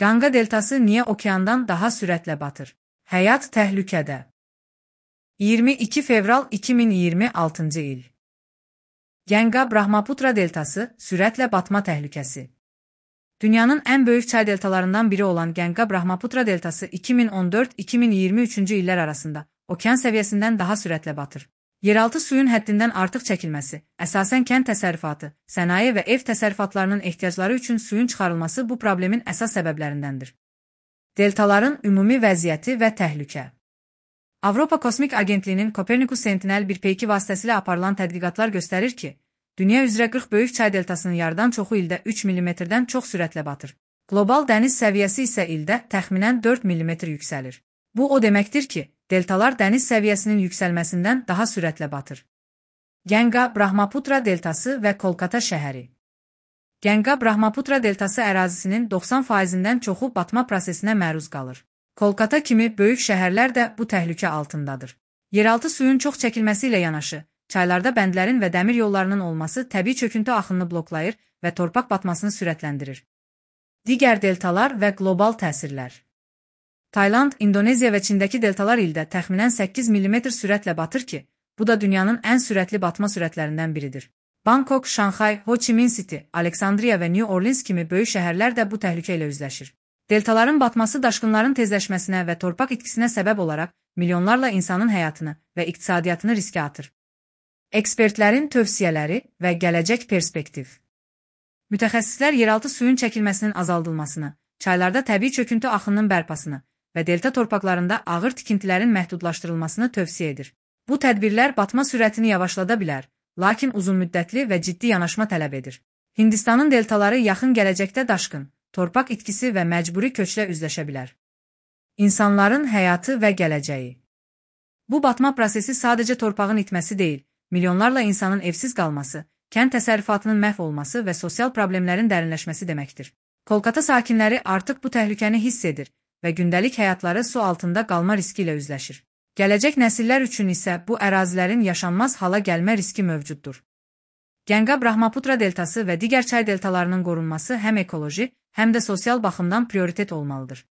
Qanqa deltası niyə okeandan daha sürətlə batır? Həyat təhlükədə. 22 fevral 2026-cı il. Ganga-Brahmaputra deltası sürətlə batma təhlükəsi. Dünyanın ən böyük çay deltalarından biri olan Ganga-Brahmaputra deltası 2014-2023-cü illər arasında okean səviyyəsindən daha sürətlə batır. Yeraltı suyun həddindən artıq çəkilməsi, əsasən kənd təsərrüfatı, sənaye və ev təsərrüfatlarının ehtiyacları üçün suyun çıxarılması bu problemin əsas səbəblərindəndir. Deltaların ümumi vəziyyəti və təhlükə. Avropa Kosmik Agentliyinin Copernicus Sentinel 1 peyki vasitəsilə aparılan tədqiqatlar göstərir ki, dünya üzrə 40 böyük çay deltasının yarıdan çoxu ildə 3 mm-dən çox sürətlə batır. Qlobal dəniz səviyyəsi isə ildə təxminən 4 mm yüksəlir. Bu o deməkdir ki, deltalar dəniz səviyyəsinin yüksəlməsindən daha sürətlə batır. Ganga-Brahmaputra deltası və Kolkata şəhəri. Ganga-Brahmaputra deltası ərazisinin 90%-dən çoxu batma prosesinə məruz qalır. Kolkata kimi böyük şəhərlər də bu təhlükə altındadır. Yeraltı suyun çox çəkilməsi ilə yanaşı, çaylarda bəndlərin və dəmir yollarının olması təbii çöküntü axınını bloklayır və torpaq batmasını sürətləndirir. Digər deltalar və qlobal təsirlər. Tayland, İndoneziya və Çindəki deltalar ildə təxminən 8 mm sürətlə batır ki, bu da dünyanın ən sürətli batma sürətlərindən biridir. Bangkok, Şanxay, Ho Chi Minh City, Aleksandriya və New Orleans kimi böyük şəhərlər də bu təhlükə ilə üzləşir. Deltaların batması daşqınların tezləşməsinə və torpaq itkisinə səbəb olaraq milyonlarla insanın həyatını və iqtisadiyyatını riskə atır. Ekspertlərin tövsiyələri və gələcək perspektiv. Mütəxəssislər yeraltı suyun çəkilməsinin azaldılmasını, çaylarda təbii çöküntü axınının bərpasını və delta torpaqlarında ağır tikintilərin məhdudlaşdırılmasını tövsiyə edir. Bu tədbirlər batma sürətini yavaşlada bilər, lakin uzunmüddətli və ciddi yanaşma tələb edir. Hindistanın deltaları yaxın gələcəkdə daşqın, torpaq itkisi və məcburi köçlə üzləşə bilər. İnsanların həyatı və gələcəyi. Bu batma prosesi sadəcə torpağın itməsi deyil, milyonlarla insanın evsiz qalması, kənd təsərrüfatının məhv olması və sosial problemlərin dərinləşməsi deməkdir. Kolkata sakinləri artıq bu təhlükəni hiss edir və gündəlik həyatları su altında qalma riski ilə üzləşir. Gələcək nəsillər üçün isə bu ərazilərin yaşanmaz hala gəlmə riski mövcuddur. Ganga-Brahmaputra deltası və digər çay deltalarının qorunması həm ekoloji, həm də sosial baxımdan prioritet olmalıdır.